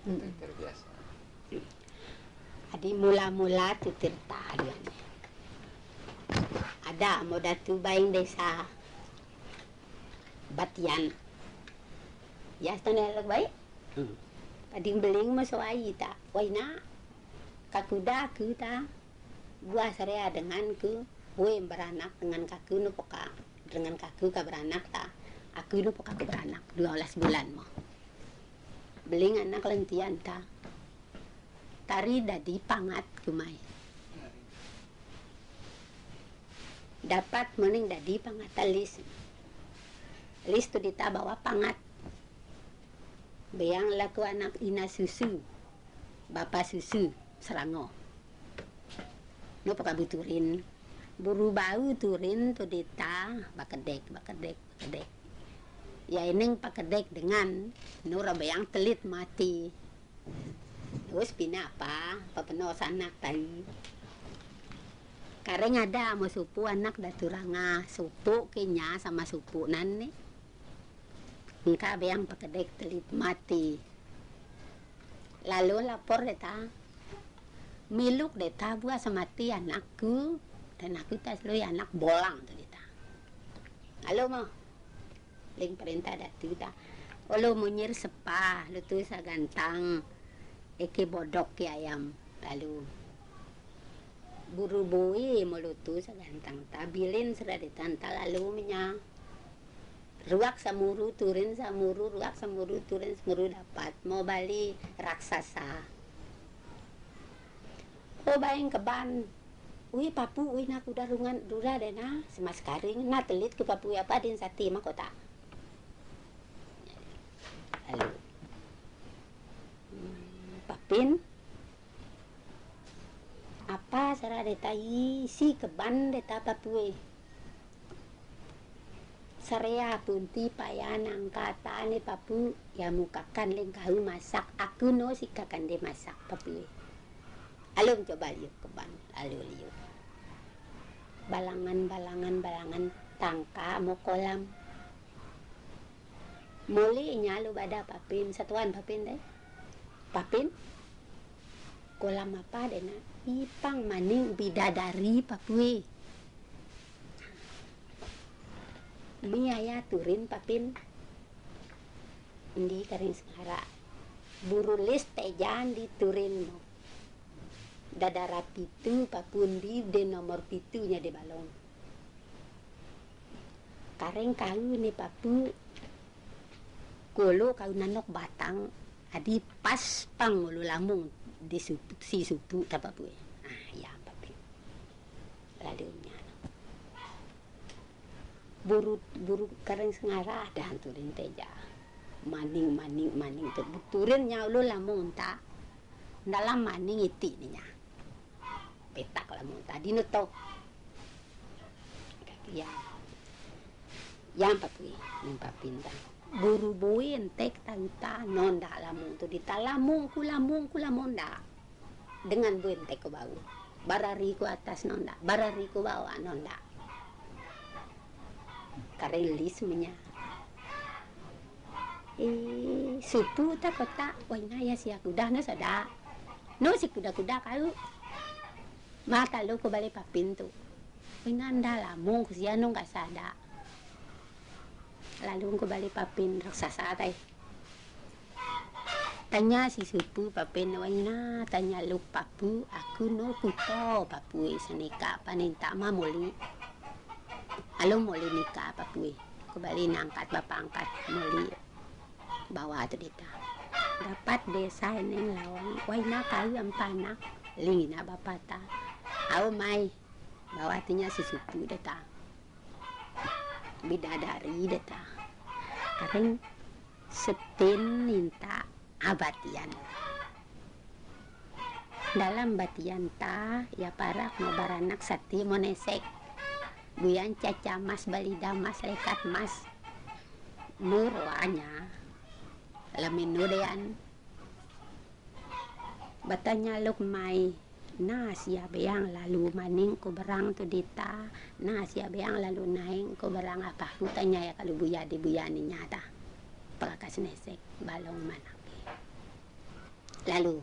Terbiasa. Adi mula-mula tutir talian. Ada mau datu baing desa Batian. Ya tanah baik. Pading beling masuk ayi ta. Waina kakuda ku ta. Gua saya dengan ku. Gue beranak dengan kaku nu poka. Dengan kaku ka beranak ta. Aku nu poka ku beranak 12 bulan mo. Beling anak lentian ta. Tari dadi pangat kumai. Dapat mening dadi pangat lis. Lis tu dita bawa pangat. Beang laku anak ina susu. Bapa susu serango. No paka buturin. Buru bau turin tu dita bakedek. Ya ini pakedek dengan nura beang telit mati. Terus pina apa? Papeno sanak tadi. Kareng ada mau supu anak daturanga supu kenya sama supu nan nih. Engka beang pakedek telit mati. Lalu lapor deta. Miluk deta buat semati anakku dan aku tas lu anak bolang tu deta. Halo mau. Ling perintah datu ta. Olo munyir sepa lu tu sagantang. Eke bodok ke ayam. Lalu buru bui mulutu sagantang tabilin serah ditanta lalu nya ruak samuru turin samuru ruak samuru turin samuru dapat mau bali raksasa oh bayang keban ui papu ui nak udah rungan dura dena semas karing na telit ke papu apa din sati makota lalu papin apa sara deta si keban deta papue Sarea punti payan angkata ni papu ya mukakan lengkahu masak aku no si kakan de masak papue alum coba liuk keban alu liuk balangan tangka mo kolam muli nyalu bada papin satuan papin deh papin kolam apa dena ipang maning bidadari papue miaya turin papin di karing sengara buru lis tejan di turin mo dadara pitu papundi de nomor pitunya di balong karing kau ni papu kolo kau nanok batang adi pas pang ulu lamung di supu si supu tapapu ya papi lalu nya buru kareng sengarah dan turin teja maning tu turin nya ulu lamung ta dalam maning iti nya petak lamung tadi nuto ya yang papi ning papinda buru buin tek tanta nonda lamung tu di talamung ku lamung da dengan buin tek ke bau barari ku atas nonda barari ku bawah nonda karelis menya supu ta kota waina ya si aku dah na sada no si kuda-kuda kau mata lu ku balik papin tu waina nda lamung ku sia no sada lalu ku balik papin raksasa tai tanya si supu papin waina tanya lu papu aku no kuto papu senika paninta ma muli alo muli nikah papu kembali nangkat bapak angkat muli bawa tu dita dapat desa neng lawang waina kayu ampana lingina bapak ta au mai bawa tinya si supu deta bidadari deta karing setin minta abatian dalam batian ta ya parak mau baranak sati monesek buyan caca mas balida mas lekat mas nurwanya lamin nudean batanya luk mai na siya beang lalu maning ko barang tu dita na siya beang lalu naing ko barang apa ku tanya ya kalau buya di buya ni nyata pakakas nesek balong manake Lalu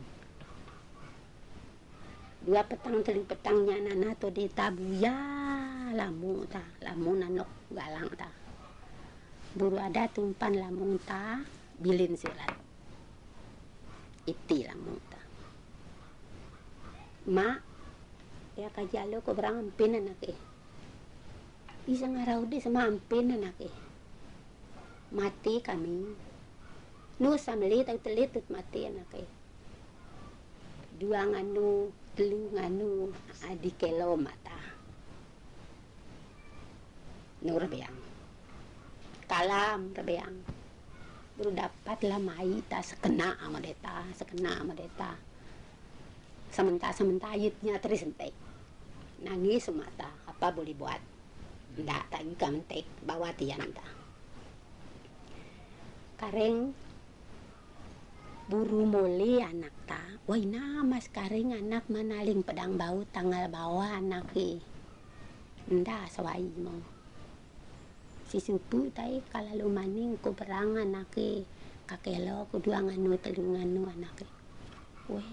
dua petang teli petangnya nana to di tabuya lamu ta lamu nanok galang ta buru ada tumpan lamu ta bilin surat iti lamu ta ma ya kajalo ko berang ampin anak bisa ngarau di sama ampin anak mati kami nu samli tau telit mati anak dua nganu telu nganu adi kelo mata nur beang kalam rebeang baru dapat lah mai ta sekena sama deta sementara ayitnya terus entek nangis semata apa boleh buat ndak tak juga mentek bawa tian ta kareng buru mole anak ta woi mas kareng anak manaling pedang bau tanggal bawa anak nda sawai mo si supu tai kalalu maning ko perang anak kakelo ko dua nganu telu nganu anak woi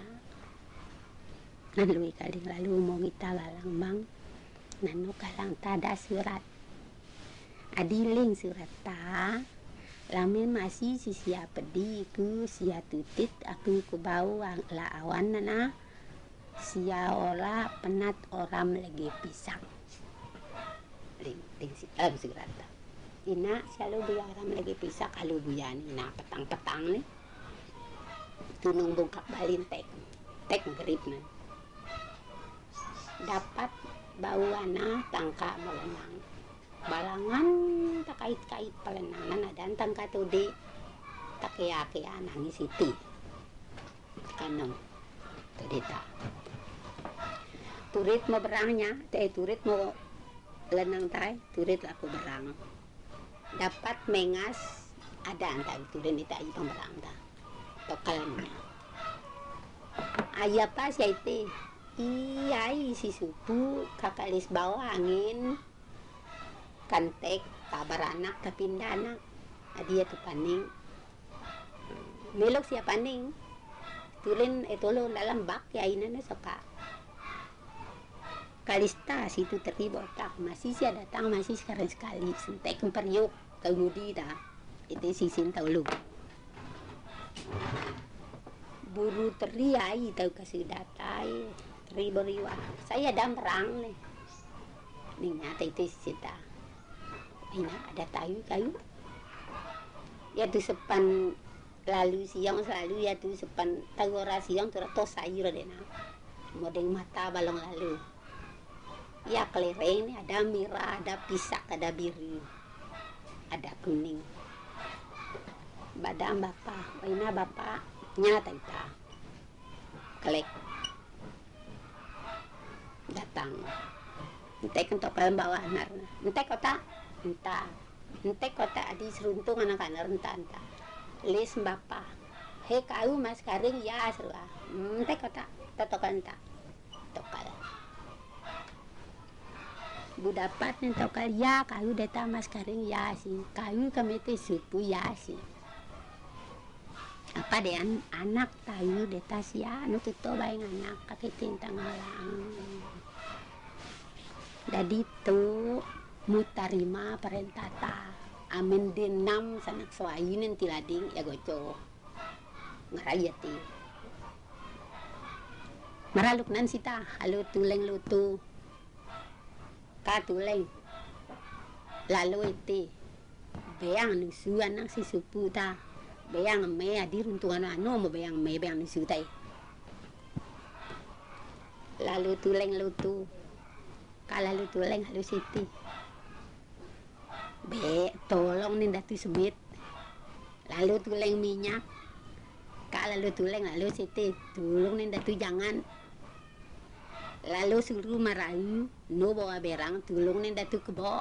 lalu kali lalu mau kita galang bang nanu galang tada surat adiling surat ta lamin masih si sia pedi ku sia tutit aku ku bau la awan nana sia ora penat oram lagi pisang ling si surat ta ina selalu buya oram lagi pisang kalau buya ni na petang ni tunung bungkak balin tek gerip nan dapat bawana tangka melenang balangan tak kait pelenangan dan tangka tu di tak kaya nangis iti kanong tu dita turit mau berangnya turit mau lenang tai turit aku berang dapat mengas ada antai turit dita ipang berang ta tokalnya ayah pas ya itu iyai si supu kakalis bawa angin kantek kabar anak tapi pindah anak dia tu paning melok siapa paning tulen lo dalam bak ya ini soka kalista situ terlibat tak masih sih datang masih sekarang sekali sentek periuk kemudian dah itu sisin tahu lu buru teriai tahu kasih datai ribu-ribu saya ada perang nih nyata itu cerita ini ada kayu ya tuh sepan lalu siang selalu ya tuh sepan tahu ora siang tuh tos sayur deh nah modeng mata balong lalu ya kelereng nih ada merah ada pisak ada biru ada kuning badam bapak ina bapak nyata itu kelek datang entek untuk paling bawah anar entek kota adi seruntung anak-anak rentan lis bapak he kau mas karing ya serba entek kota totokan tak tokal bu dapat nih tokal ya kau data mas karing ya sih kau kami teh supu ya sih apa deh anak tahu deta sia nu tuto bae anak kakek tintang halang jadi tu mutarima perintah ta amin dinam sanak swainin tilading ya goco ngarayati maraluk nan sita halu tuleng lutu ka tuleng lalu iti beang nusu anak si supu ta beang me adir untuk anak mo beang me beang nusu tai lalu tuleng lutu kalalu tuleng halu siti be tolong nih datu semit lalu tuleng minyak kalalu tuleng lalu siti tolong nih datu jangan lalu suruh marayu no bawa berang tolong nih datu kebo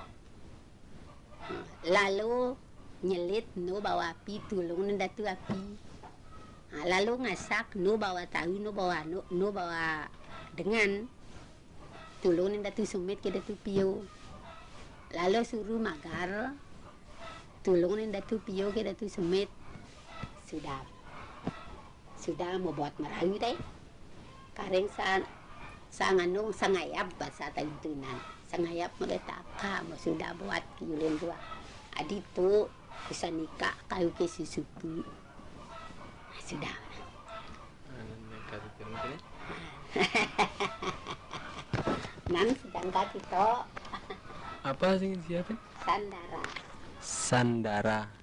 lalu nyelit no bawa api tolong nih datu api lalu ngasak no bawa tahu no bawa dengan tulunin datu sumit ke datu pio lalu suruh magar tulunin datu pio ke datu sumit sudah sudah mau buat merayu deh. Kareng sanganung sangayap bahasa Tantunan. Sangayap mereka kamu sudah buat kiulen dua. Adi tu bisa nikah kayu ke si suku. Sudah. Nan sedang kaki to. Apa sih siapa? Sandara. Sandara.